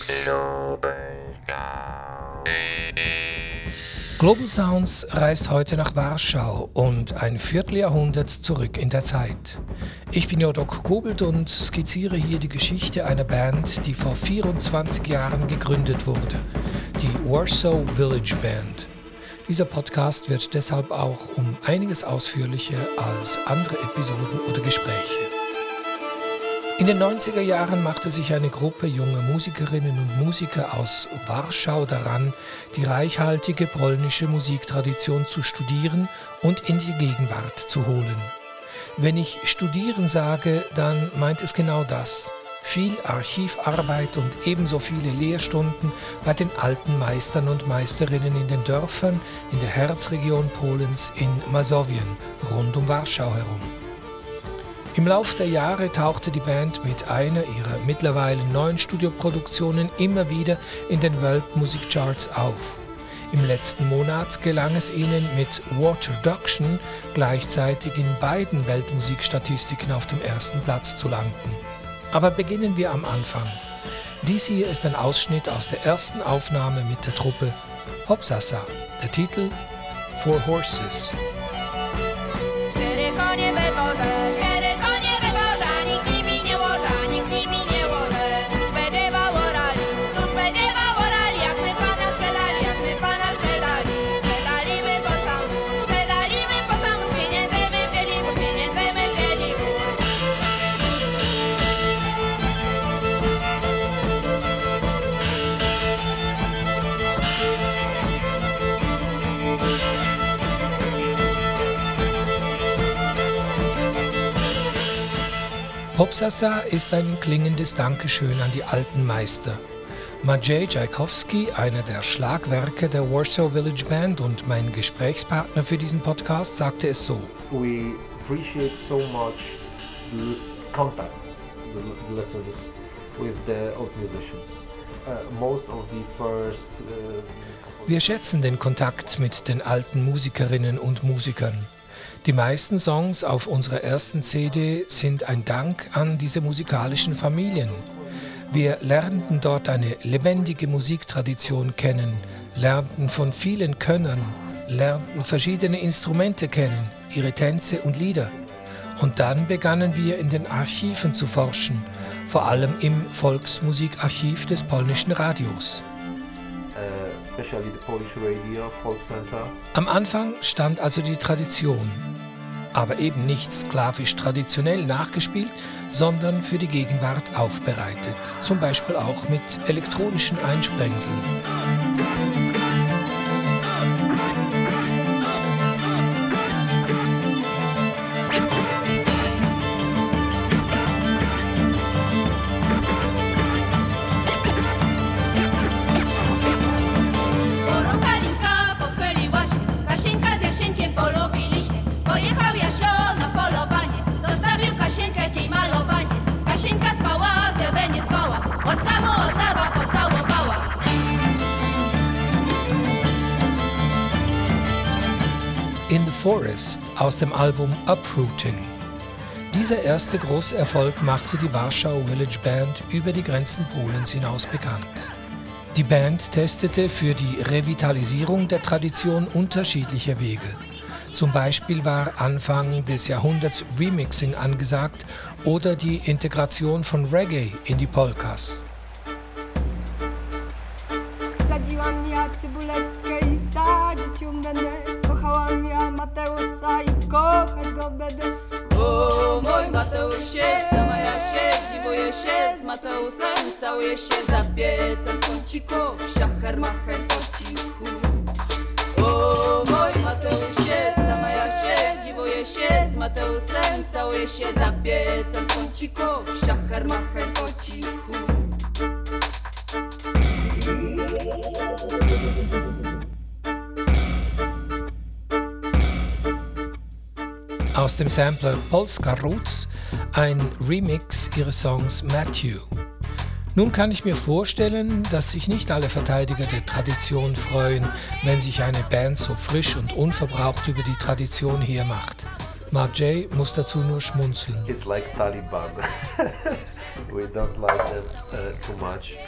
Global Sounds reist heute nach Warschau und ein Vierteljahrhundert zurück in der Zeit. Ich bin Jodok Kobelt und skizziere hier die Geschichte einer Band, die vor 24 Jahren gegründet wurde, die Warsaw Village Band. Dieser Podcast wird deshalb auch um einiges ausführlicher als andere Episoden oder Gespräche. In den 90er Jahren machte sich eine Gruppe junger Musikerinnen und Musiker aus Warschau daran, die reichhaltige polnische Musiktradition zu studieren und in die Gegenwart zu holen. Wenn ich studieren sage, dann meint es genau das. Viel Archivarbeit und ebenso viele Lehrstunden bei den alten Meistern und Meisterinnen in den Dörfern in der Herzregion Polens in Masowien, rund um Warschau herum. Im Lauf der Jahre tauchte die Band mit einer ihrer mittlerweile 9 Studioproduktionen immer wieder in den Weltmusikcharts auf. Im letzten Monat gelang es ihnen mit Waterduction gleichzeitig in beiden Weltmusikstatistiken auf dem ersten Platz zu landen. Aber beginnen wir am Anfang. Dies hier ist ein Ausschnitt aus der ersten Aufnahme mit der Truppe Hopsasa, der Titel Four Horses. Hopsasa ist ein klingendes Dankeschön an die alten Meister. Maciej Czajkowski, einer der Schlagwerke der Warsaw Village Band und mein Gesprächspartner für diesen Podcast, sagte es so. We appreciate so much the contact, the lessons with the old musicians. Most of the first. Wir schätzen den Kontakt mit den alten Musikerinnen und Musikern. Die meisten Songs auf unserer ersten CD sind ein Dank an diese musikalischen Familien. Wir lernten dort eine lebendige Musiktradition kennen, lernten von vielen Könnern, lernten verschiedene Instrumente kennen, ihre Tänze und Lieder. Und dann begannen wir in den Archiven zu forschen, vor allem im Volksmusikarchiv des polnischen Radios. Especially the Polish Radio, Folk Center. Am Anfang stand also die Tradition, aber eben nicht sklavisch traditionell nachgespielt, sondern für die Gegenwart aufbereitet, zum Beispiel auch mit elektronischen Einsprengseln. In the Forest aus dem Album Uprooting. Dieser erste große Erfolg machte die Warsaw Village Band über die Grenzen Polens hinaus bekannt. Die Band testete für die Revitalisierung der Tradition unterschiedliche Wege. Zum Beispiel war Anfang des Jahrhunderts Remixing angesagt oder die Integration von Reggae in die Polkas. Sadziłam ja Cybuleckę i sadzić ją będę. Kochałam ja Mateusza i kochać go będę. O mój Mateusie, sama ja się dziwuję się z Mateusem, całuję się za piecem w kąciku, szacher macher po cichu. O mój Mateusie, sama ja się dziwuję się z Mateusem, całuję się za piecem w kąciku, szacher macher po cichu. Aus dem Sampler Polska Roots ein Remix ihres Songs Matthew. Nun kann ich mir vorstellen, dass sich nicht alle Verteidiger der Tradition freuen, wenn sich eine Band so frisch und unverbraucht über die Tradition hermacht. Maciej muss dazu nur schmunzeln. It's like Taliban. We don't like that too much.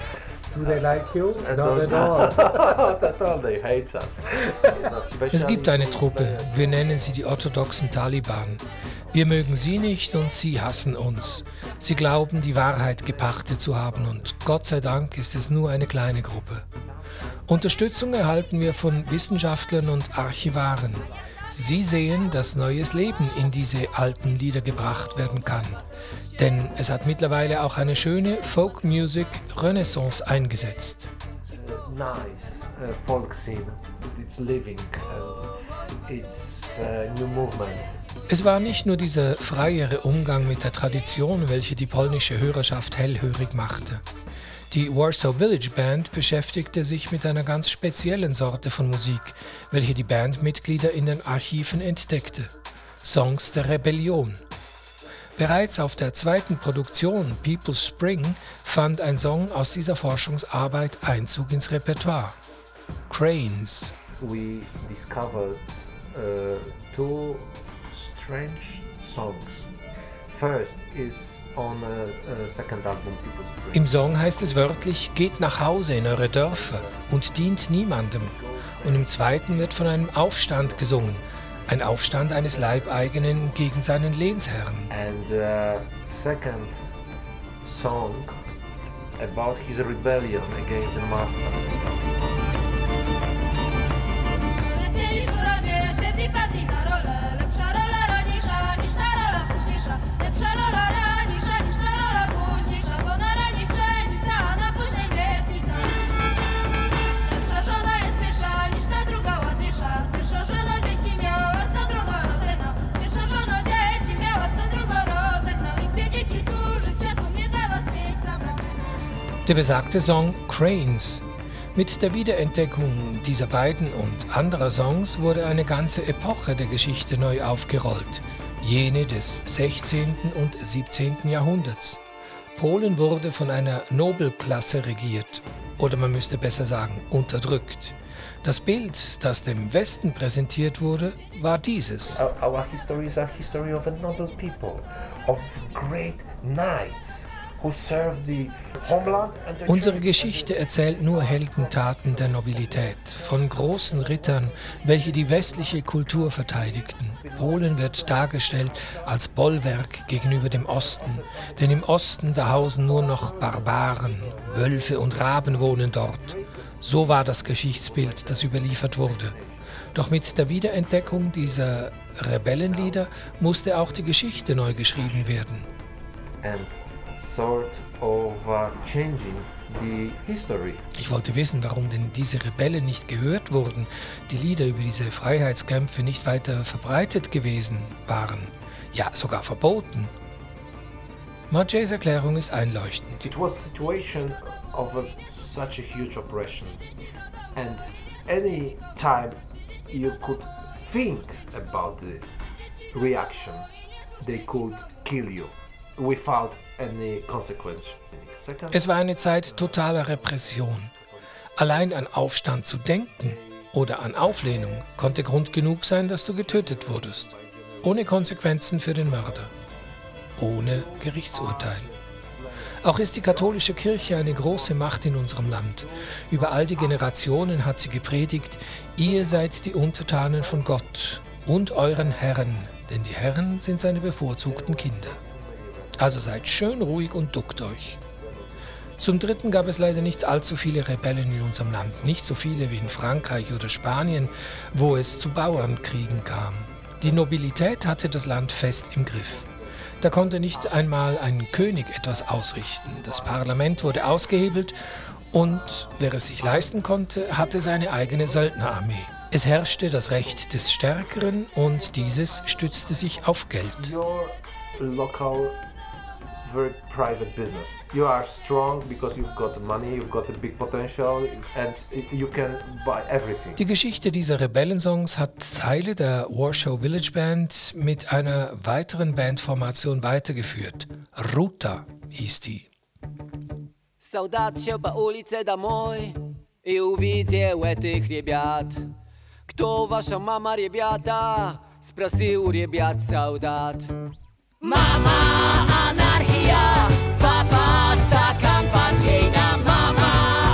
Do they like you? And Not don't- at all. Not at all, they hate us. Es gibt eine Truppe, wir nennen sie die orthodoxen Taliban. Wir mögen sie nicht und sie hassen uns. Sie glauben, die Wahrheit gepachtet zu haben und Gott sei Dank ist es nur eine kleine Gruppe. Unterstützung erhalten wir von Wissenschaftlern und Archivaren. Sie sehen, dass neues Leben in diese alten Lieder gebracht werden kann. Denn es hat mittlerweile auch eine schöne Folk-Music-Renaissance eingesetzt. Nice folk scene. It's living and it's a new movement. Es war nicht nur dieser freiere Umgang mit der Tradition, welche die polnische Hörerschaft hellhörig machte. Die Warsaw Village Band beschäftigte sich mit einer ganz speziellen Sorte von Musik, welche die Bandmitglieder in den Archiven entdeckte: Songs der Rebellion. Bereits auf der zweiten Produktion People's Spring fand ein Song aus dieser Forschungsarbeit Einzug ins Repertoire: Cranes. We discovered two strange songs. First is on a second album, People's Spring. Im Song heißt es wörtlich: Geht nach Hause in eure Dörfer und dient niemandem. Und im zweiten wird von einem Aufstand gesungen. Ein Aufstand eines Leibeigenen gegen seinen Lehnsherrn. And the second song about his rebellion against the master. Lecieli żurawie, siedli padli na rolę. Lepsza rola raniejsza niż ta rola późniejsza. Lepsza rola raniejsza niż ta rola późniejsza. Bo na rani pszenica, a na później mietnica. Lepsza żona jest pierwsza niż ta druga ładniejsza. Z pierwszą żoną dzieci miała, z tą drugą rozegnał. Z pierwszą żoną dzieci miała, z tą drugą rozegnał. I gdzie dzieci służyć światu nie dawa z miejsca brak. Der besagte Song Cranes. Mit der Wiederentdeckung dieser beiden und anderer Songs wurde eine ganze Epoche der Geschichte neu aufgerollt, jene des 16. und 17. Jahrhunderts. Polen wurde von einer Nobelklasse regiert, oder man müsste besser sagen, unterdrückt. Das Bild, das dem Westen präsentiert wurde, war dieses. Our history is a history of a noble people, of great knights who served the homeland and the Unsere Geschichte erzählt nur Heldentaten der Nobilität, von großen Rittern, welche die westliche Kultur verteidigten. Polen wird dargestellt als Bollwerk gegenüber dem Osten, denn im Osten da hausen nur noch Barbaren, Wölfe und Raben wohnen dort. So war das Geschichtsbild, das überliefert wurde. Doch mit der Wiederentdeckung dieser Rebellenlieder musste auch die Geschichte neu geschrieben werden. and sort of changing the history. Ich wollte wissen, warum denn diese Rebellen nicht gehört wurden, die Lieder über diese Freiheitskämpfe nicht weiter verbreitet gewesen waren, ja sogar verboten. Maciejs Erklärung ist einleuchtend. It was a situation of such a huge oppression, and any time you could think about the reaction, they could kill you without any consequence. Second, Es war eine Zeit totaler Repression. Allein an Aufstand zu denken oder an Auflehnung konnte Grund genug sein, dass du getötet wurdest. Ohne Konsequenzen für den Mörder. Ohne Gerichtsurteil. Auch ist die katholische Kirche eine große Macht in unserem Land. Über all die Generationen hat sie gepredigt: Ihr seid die Untertanen von Gott und euren Herren, denn die Herren sind seine bevorzugten Kinder. Also seid schön ruhig und duckt euch. Zum Dritten gab es leider nicht allzu viele Rebellen in unserem Land, nicht so viele wie in Frankreich oder Spanien, wo es zu Bauernkriegen kam. Die Nobilität hatte das Land fest im Griff. Da konnte nicht einmal ein König etwas ausrichten. Das Parlament wurde ausgehebelt und, wer es sich leisten konnte, hatte seine eigene Söldnerarmee. Es herrschte das Recht des Stärkeren und dieses stützte sich auf Geld. your local, very private business. You are strong because you've got money, you've got a big potential, and you can buy everything. Die Geschichte dieser Rebellensongs hat Teile der Warsaw Village Band mit einer weiteren Bandformation weitergeführt. Ruta hieß die. Солдат шел по улице домой и увидел этих ребят. Кто ваша мама, ребята? Спросил у ребят солдат. Мама, анархия, папа, стакан портвейна. Мама,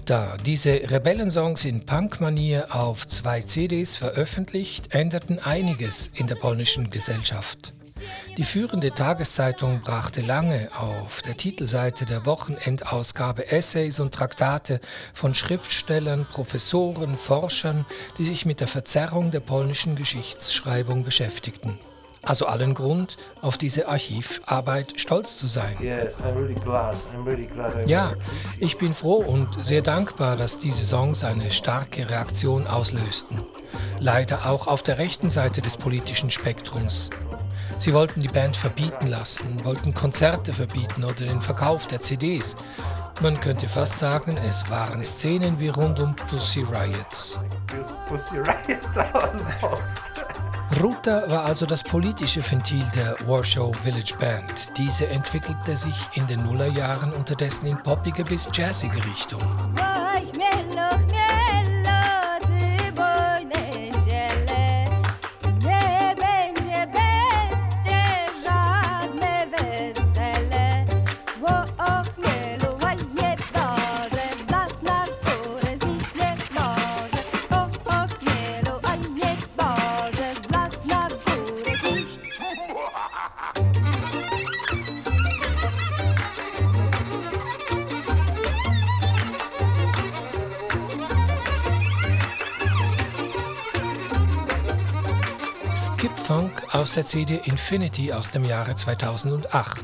Ruta, diese Rebellensongs in Punk-Manier auf 2 CDs veröffentlicht, änderten einiges in der polnischen Gesellschaft. Die führende Tageszeitung brachte lange auf der Titelseite der Wochenendausgabe Essays und Traktate von Schriftstellern, Professoren, Forschern, die sich mit der Verzerrung der polnischen Geschichtsschreibung beschäftigten. Also allen Grund, auf diese Archivarbeit stolz zu sein. Yes, I'm really glad. Ja, ich bin froh und sehr dankbar, dass diese Songs eine starke Reaktion auslösten. Leider auch auf der rechten Seite des politischen Spektrums. Sie wollten die Band verbieten lassen, wollten Konzerte verbieten oder den Verkauf der CDs. Man könnte fast sagen, es waren Szenen wie rund um Pussy Riots. Pussy Riot almost. Ruta war also das politische Ventil der Warsaw Village Band. Diese entwickelte sich in den Nullerjahren unterdessen in poppige bis jazzige Richtung. Oj, chmielo, chmielo, ty bojne ziele. Nie będzie bez cię żadne wesele. O chmielu, oj, nie może, las na górę zniść nie może. O chmielu, oj, nie może, las na górę zniść. Skip Funk aus der CD Infinity aus dem Jahre 2008.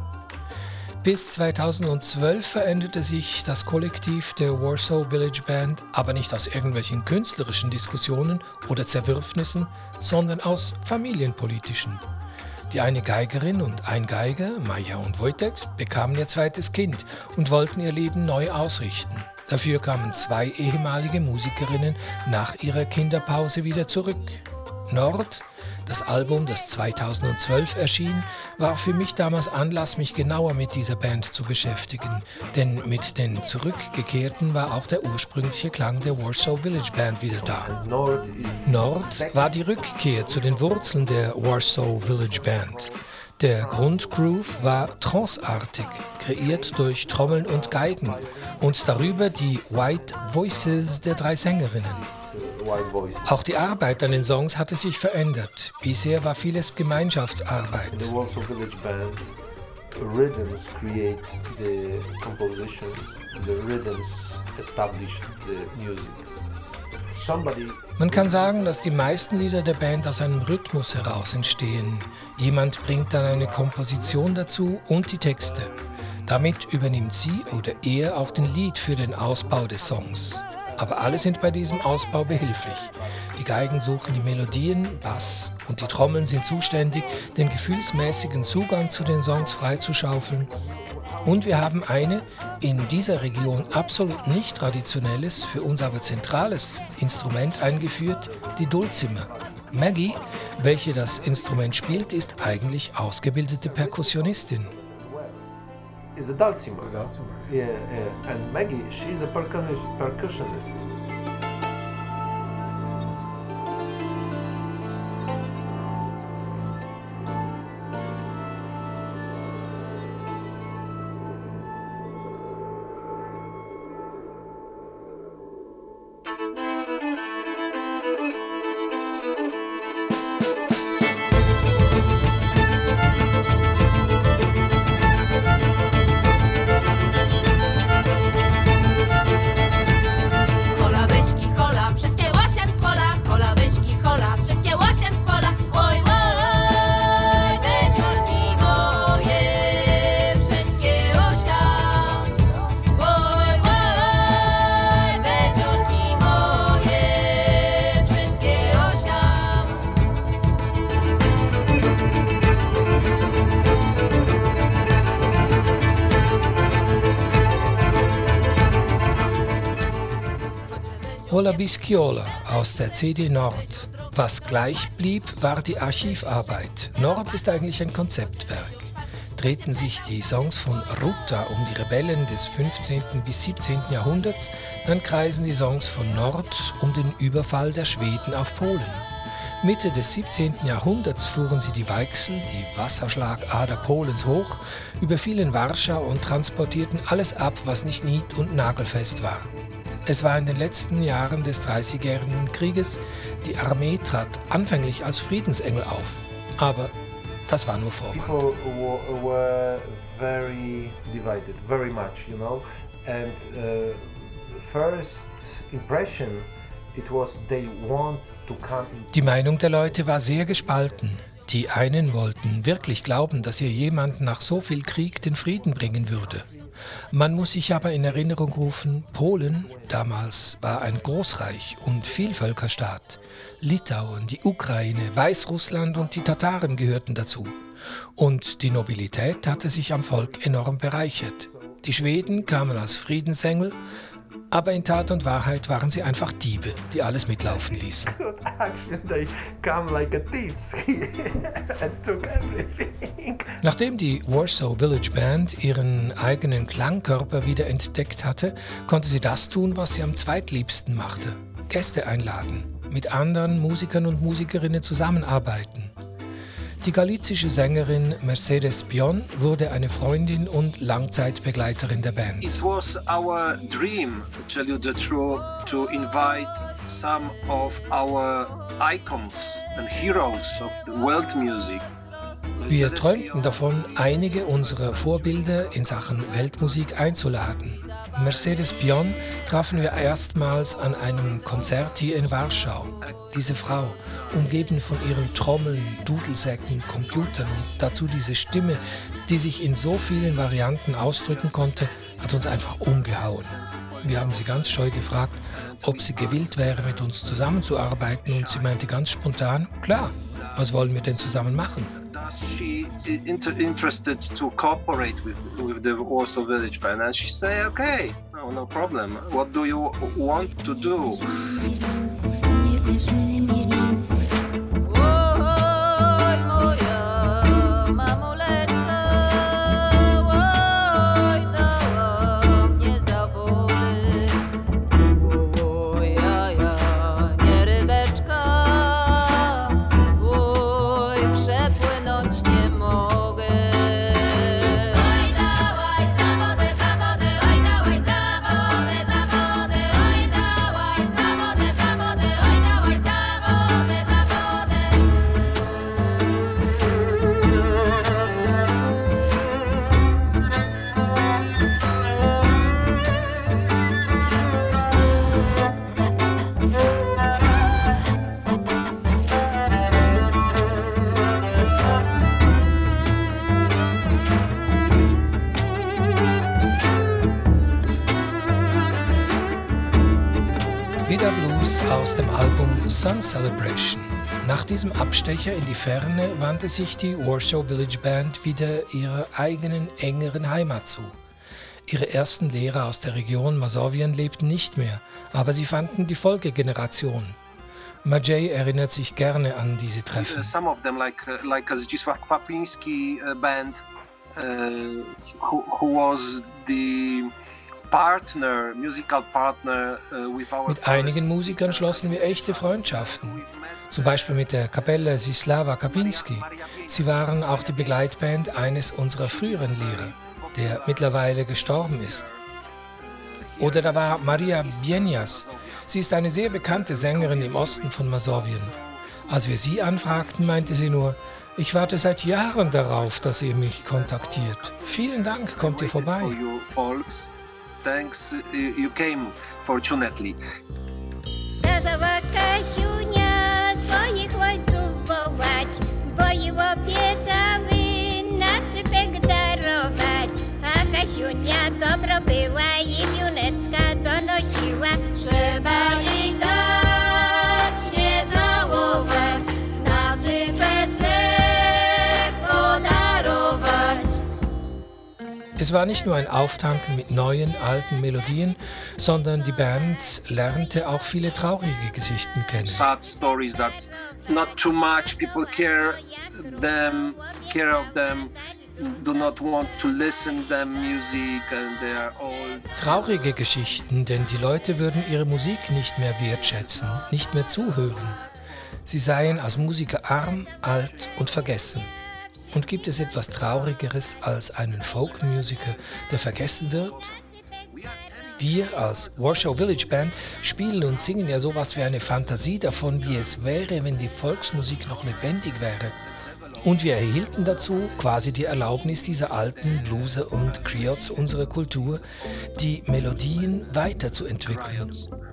Bis 2012 veränderte sich das Kollektiv der Warsaw Village Band, aber nicht aus irgendwelchen künstlerischen Diskussionen oder Zerwürfnissen, sondern aus familienpolitischen. Die eine Geigerin und ein Geiger, Maja und Wojtek, bekamen ihr zweites Kind und wollten ihr Leben neu ausrichten. Dafür kamen 2 ehemalige Musikerinnen nach ihrer Kinderpause wieder zurück. Nord, das Album, das 2012 erschien, war für mich damals Anlass, mich genauer mit dieser Band zu beschäftigen. Denn mit den Zurückgekehrten war auch der ursprüngliche Klang der Warsaw Village Band wieder da. Nord war die Rückkehr zu den Wurzeln der Warsaw Village Band. Der Grundgroove war tranceartig, kreiert durch Trommeln und Geigen und darüber die White Voices der 3 Sängerinnen. Auch die Arbeit an den Songs hatte sich verändert. Bisher war vieles Gemeinschaftsarbeit. In the Warsaw Village Band, rhythms create the compositions, the rhythms establish the music. Man kann sagen, dass die meisten Lieder der Band aus einem Rhythmus heraus entstehen. Jemand bringt dann eine Komposition dazu und die Texte. Damit übernimmt sie oder er auch den Lead für den Ausbau des Songs. Aber alle sind bei diesem Ausbau behilflich. Die Geigen suchen die Melodien, Bass und die Trommeln sind zuständig, den gefühlsmäßigen Zugang zu den Songs freizuschaufeln. Und wir haben eine in dieser Region absolut nicht traditionelles, für uns aber zentrales Instrument eingeführt, die Dulcimer. Maggie, welche das Instrument spielt, ist eigentlich ausgebildete Perkussionistin. Is a dulcimer. Yeah. And Maggie, she's a percussionist. Hola Bischiola aus der CD Nord. Was gleich blieb, war die Archivarbeit. Nord ist eigentlich ein Konzeptwerk. Drehten sich die Songs von Ruta um die Rebellen des 15. bis 17. Jahrhunderts, dann kreisen die Songs von Nord um den Überfall der Schweden auf Polen. Mitte des 17. Jahrhunderts fuhren sie die Weichsel, die Wasserschlagader Polens hoch, überfielen Warschau und transportierten alles ab, was nicht nied- und nagelfest war. Es war in den letzten Jahren des Dreißigjährigen Krieges. Die Armee trat anfänglich als Friedensengel auf. Aber das war nur Vorwand. People were very divided, very much, you know. And first impression, it was they want to come in. Die Meinung der Leute war sehr gespalten. Die einen wollten wirklich glauben, dass hier jemand nach so viel Krieg den Frieden bringen würde. Man muss sich aber in Erinnerung rufen, Polen damals war ein Großreich und Vielvölkerstaat. Litauen, die Ukraine, Weißrussland und die Tataren gehörten dazu. Und die Nobilität hatte sich am Volk enorm bereichert. Die Schweden kamen als Friedensengel, aber in Tat und Wahrheit waren sie einfach Diebe, die alles mitlaufen ließen. Actually, they come like a thieves and took everything. Nachdem die Warsaw Village Band ihren eigenen Klangkörper wieder entdeckt hatte, konnte sie das tun, was sie am zweitliebsten machte: Gäste einladen, mit anderen Musikern und Musikerinnen zusammenarbeiten. Die galizische Sängerin Mercedes Pion wurde eine Freundin und Langzeitbegleiterin der Band. It was our dream, to tell you the truth, to invite some of our icons and heroes of the world music. Wir träumten davon, einige unserer Vorbilder in Sachen Weltmusik einzuladen. Mercedes Pion trafen wir erstmals an einem Konzert hier in Warschau. Diese Frau, umgeben von ihren Trommeln, Dudelsäcken, Computern und dazu diese Stimme, die sich in so vielen Varianten ausdrücken konnte, hat uns einfach umgehauen. Wir haben sie ganz scheu gefragt, ob sie gewillt wäre, mit uns zusammenzuarbeiten, und sie meinte ganz spontan: Klar, was wollen wir denn zusammen machen? She interested to cooperate with the Warsaw Village Band, and she said, "Okay, no problem. What do you want to do?" Oj, moja mamuleczka, oj, dała mnie zawody. Oj, ja, nie rybeczka, oj, przepłynąć nie mogę. Oj, dawaj zawody, zawody, oj, dawaj zawody, zawody, oj, dawaj zawody, zawody, oj, dawaj zawody, zawody. Wieder Blues aus dem Album Sun Celebration. Nach diesem Abstecher in die Ferne wandte sich die Warsaw Village Band wieder ihrer eigenen, engeren Heimat zu. Ihre ersten Lehrer aus der Region Masowien lebten nicht mehr, aber sie fanden die Folgegeneration. Maciej erinnert sich gerne an diese Treffen. Some of them, like Zdzisław Kwapiński band, who was the musical partner with our. Mit einigen Musikern schlossen wir echte Freundschaften. Zum Beispiel mit der Kapelle Zdzisława Kapinski. Sie waren auch die Begleitband eines unserer früheren Lehrer, der mittlerweile gestorben ist. Oder da war Maria Bienias. Sie ist eine sehr bekannte Sängerin im Osten von Masowien. Als wir sie anfragten, meinte sie nur: Ich warte seit Jahren darauf, dass ihr mich kontaktiert. Vielen Dank, kommt ihr vorbei. For you folks. Thanks, you came fortunately. Kazała Kasiunia swoich ojców wołać, bo i obiecały na cypek darować. A Kasiunia dobro była i wiunecka donosiła. Trzeba jej dać, nie załować, na cypecek podarować. Es war nicht nur ein Auftanken mit neuen, alten Melodien, sondern die Band lernte auch viele traurige Geschichten kennen. Sad stories that not too much people care of them, do not want to listen them music, and they are all. Traurige Geschichten, denn die Leute würden ihre Musik nicht mehr wertschätzen, nicht mehr zuhören. Sie seien als Musiker arm, alt und vergessen. Und gibt es etwas Traurigeres als einen Folkmusiker, der vergessen wird? We are telling Wir als Warsaw Village Band spielen und singen ja sowas wie eine Fantasie davon, wie es wäre, wenn die Volksmusik noch lebendig wäre. Und wir erhielten dazu quasi die Erlaubnis dieser alten Blueser und Griots unserer Kultur, die Melodien weiterzuentwickeln.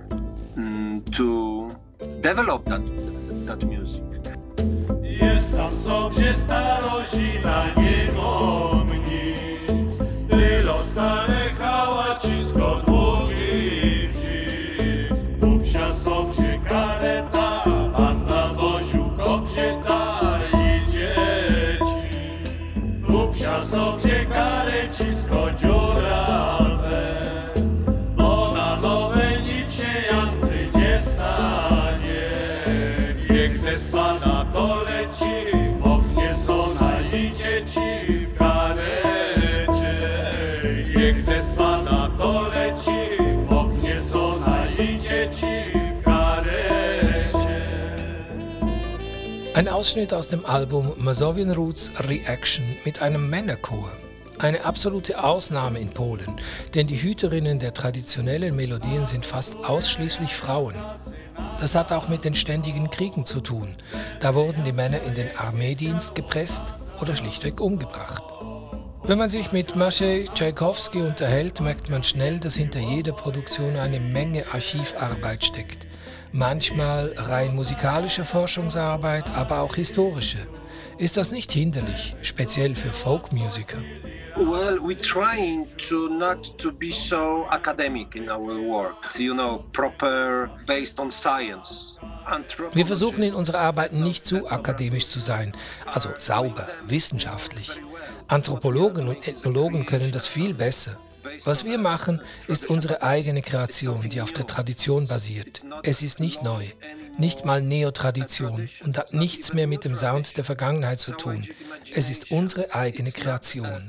To develop that music. Jest tam sobie starozina niegomnic, tylo stare hałacisko długich wzic. Upsia sobie kareta, pan na woziu kobieta i dzieci. Upsia sobie karecisko dziurawe, bo na nowe nic się jancy nie stanie. Biegnę spada to leci, oknie sona i dzieci w karecie. Biegnę spada to leci, oknie sona i dzieci w karecie. Ein Ausschnitt aus dem Album Mazowian Roots Reaction mit einem Männerchor. Eine absolute Ausnahme in Polen, denn die Hüterinnen der traditionellen Melodien sind fast ausschließlich Frauen. Das hat auch mit den ständigen Kriegen zu tun. Da wurden die Männer in den Armeedienst gepresst oder schlichtweg umgebracht. Wenn man sich mit Maciej Tchaikovsky unterhält, merkt man schnell, dass hinter jeder Produktion eine Menge Archivarbeit steckt. Manchmal rein musikalische Forschungsarbeit, aber auch historische. Ist das nicht hinderlich, speziell für Folkmusiker? Well, we're trying not to be so academic in our work, proper based on science. Wir versuchen in unserer Arbeit nicht zu akademisch zu sein, also sauber, wissenschaftlich. Anthropologen und Ethnologen können das viel besser. Was wir machen, ist unsere eigene Kreation, die auf der Tradition basiert. Es ist nicht neu, nicht mal Neotradition und hat nichts mehr mit dem Sound der Vergangenheit zu tun. Es ist unsere eigene Kreation.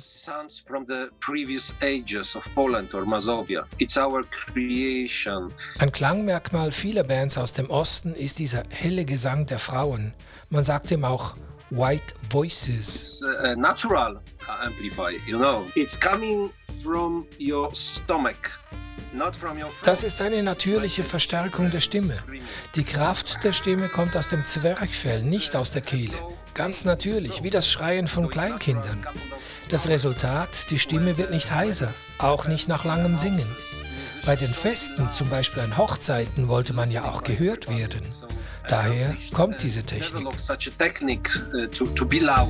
Ein Klangmerkmal vieler Bands aus dem Osten ist dieser helle Gesang der Frauen. Man sagt ihm auch White Voices. It's a natural amplifier, It's coming from your stomach, not from your throat. Das ist eine natürliche Verstärkung der Stimme. Die Kraft der Stimme kommt aus dem Zwerchfell, nicht aus der Kehle. Ganz natürlich, wie das Schreien von Kleinkindern. Das Resultat, die Stimme wird nicht heiser, auch nicht nach langem Singen. Bei den Festen, zum Beispiel an Hochzeiten, wollte man ja auch gehört werden. Daher kommt diese Technik. To be loud.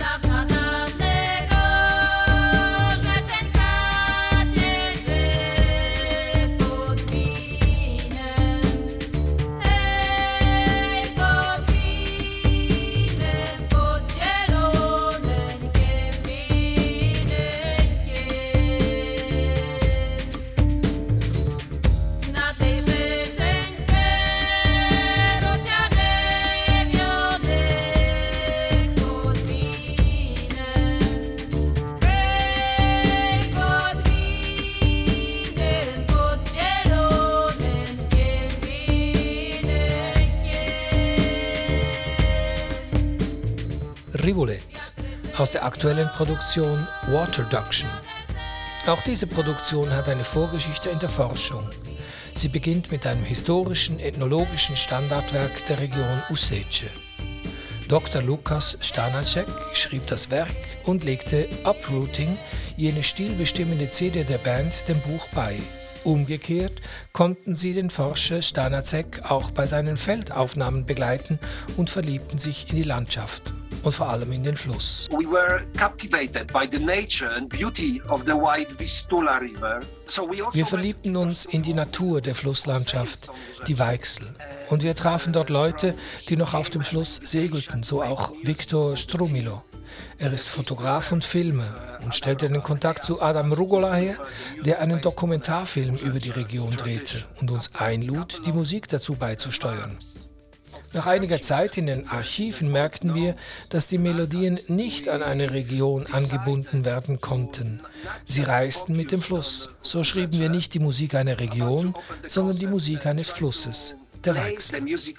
Rivulet aus der aktuellen Produktion Waterduction. Auch diese Produktion hat eine Vorgeschichte in der Forschung. Sie beginnt mit einem historischen, ethnologischen Standardwerk der Region Usece. Dr. Lukas Stanacek schrieb das Werk und legte Uprooting, jene stilbestimmende CD der Band, dem Buch bei. Umgekehrt konnten sie den Forscher Stanacek auch bei seinen Feldaufnahmen begleiten und verliebten sich in die Landschaft. Und vor allem in den Fluss. We were captivated by the nature and beauty of the wide Vistula River. Wir verliebten uns in die Natur der Flusslandschaft, die Weichsel. Und wir trafen dort Leute, die noch auf dem Fluss segelten, so auch Viktor Strumilo. Er ist Fotograf und Filmer und stellte den Kontakt zu Adam Rugola her, der einen Dokumentarfilm über die Region drehte und uns einlud, die Musik dazu beizusteuern. Nach einiger Zeit in den Archiven merkten wir, dass die Melodien nicht an eine Region angebunden werden konnten. Sie reisten mit dem Fluss. So schrieben wir nicht die Musik einer Region, sondern die Musik eines Flusses, der Weichsel.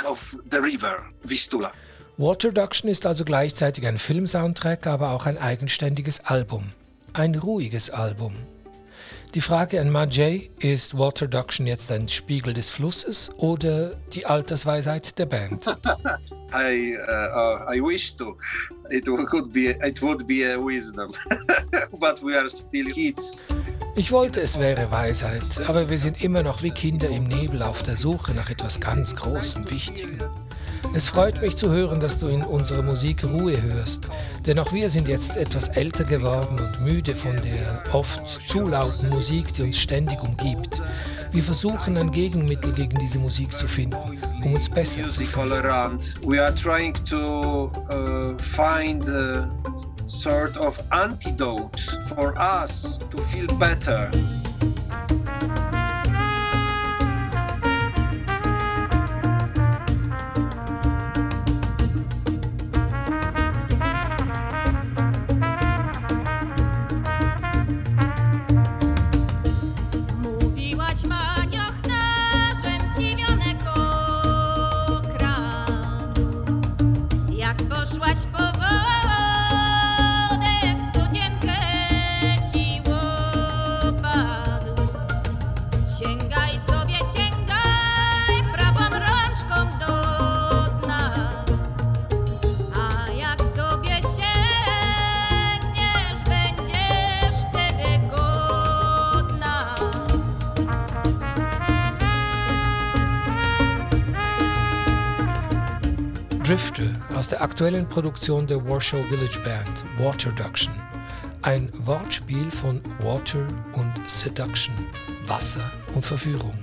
Waterduction ist also gleichzeitig ein Filmsoundtrack, aber auch ein eigenständiges Album. Ein ruhiges Album. Die Frage an Maciej, ist Waterduction jetzt ein Spiegel des Flusses oder die Altersweisheit der Band? I wish to. It would be a wisdom, but we are still kids. Ich wollte, es wäre Weisheit, aber wir sind immer noch wie Kinder im Nebel auf der Suche nach etwas ganz Großem, Wichtigen. Es freut mich zu hören, dass du in unserer Musik Ruhe hörst, denn auch wir sind jetzt etwas älter geworden und müde von der oft zu lauten Musik, die uns ständig umgibt. Wir versuchen ein Gegenmittel gegen diese Musik zu finden, um uns besser zu fühlen. We are trying to find a sort of antidote for us to feel better. Drifter aus der aktuellen Produktion der Warsaw Village Band, Waterduction. Ein Wortspiel von Water und Seduction, Wasser und Verführung.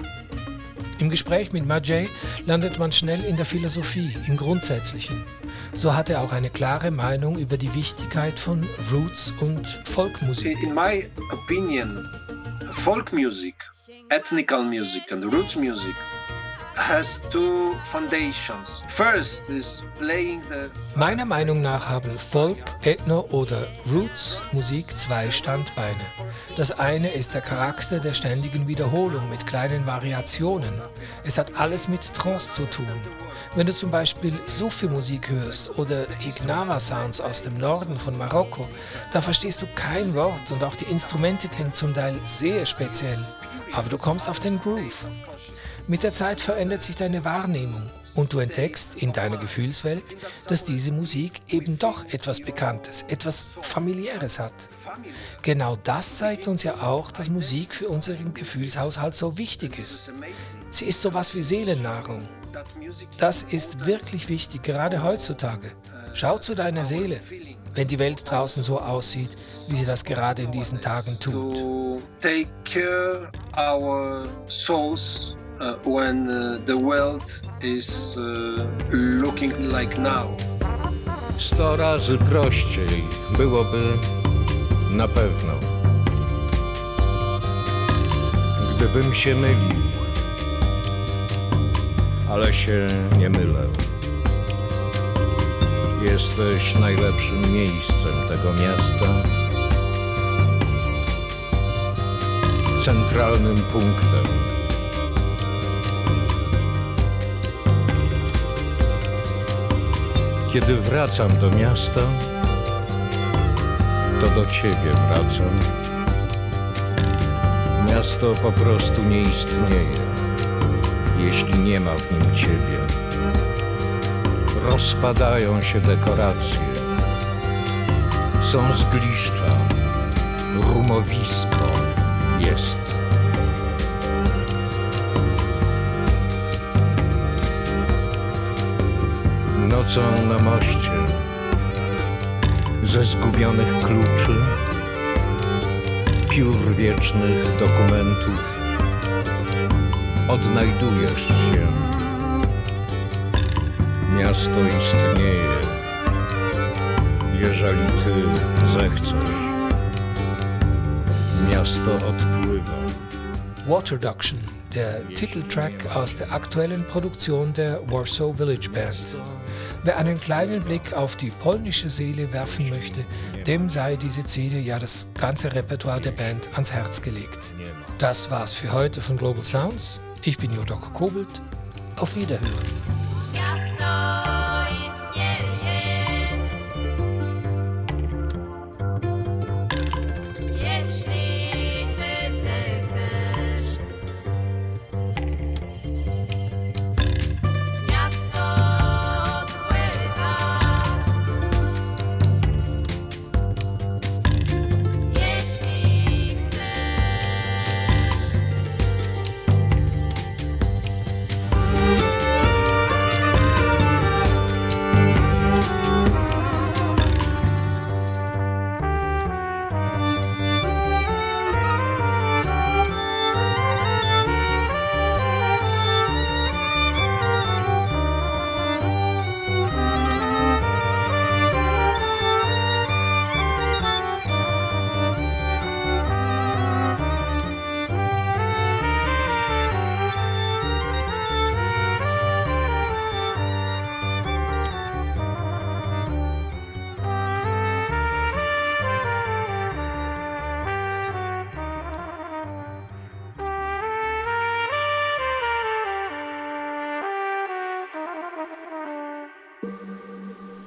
Im Gespräch mit Maciej landet man schnell in der Philosophie, im Grundsätzlichen. So hat er auch eine klare Meinung über die Wichtigkeit von Roots und Folkmusik. In my opinion, folk music, ethnical music and roots music has two foundations. First is playing the... Meiner Meinung nach haben Folk, Ethno oder Roots Musik zwei Standbeine. Das eine ist der Charakter der ständigen Wiederholung mit kleinen Variationen. Es hat alles mit Trance zu tun. Wenn du zum Beispiel Sufi-Musik hörst oder die Gnawa-Sounds aus dem Norden von Marokko, da verstehst du kein Wort und auch die Instrumente klingen zum Teil sehr speziell. Aber du kommst auf den Groove. Mit der Zeit verändert sich deine Wahrnehmung und du entdeckst in deiner Gefühlswelt, dass diese Musik eben doch etwas Bekanntes, etwas Familiäres hat. Genau das zeigt uns ja auch, dass Musik für unseren Gefühlshaushalt so wichtig ist. Sie ist sowas wie Seelennahrung. Das ist wirklich wichtig, gerade heutzutage. Schau zu deiner Seele, wenn die Welt draußen so aussieht, wie sie das gerade in diesen Tagen tut. Take care our souls when the world is looking like now. 100 razy prościej byłoby na pewno, gdybym się mylił, ale się nie mylę. Jesteś najlepszym miejscem tego miasta, centralnym punktem. Kiedy wracam do miasta, to do ciebie wracam. Miasto po prostu nie istnieje, jeśli nie ma w nim ciebie. Rozpadają się dekoracje, są zgliszcza, rumowisko jest. Nocą na moście ze zgubionych kluczy, piór wiecznych dokumentów odnajdujesz się. Miasto istnieje, jeżeli ty zechcesz. Miasto odpływa. Waterduction, der Titeltrack aus der aktuellen Produktion der Warsaw Village Band. Wer einen kleinen Blick auf die polnische Seele werfen möchte, dem sei diese CD, ja das ganze Repertoire der Band, ans Herz gelegt. Das war's für heute von Global Sounds. Ich bin Jodok Kobelt. Auf Wiederhören. Jeśli ty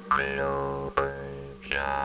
kluby, kluby,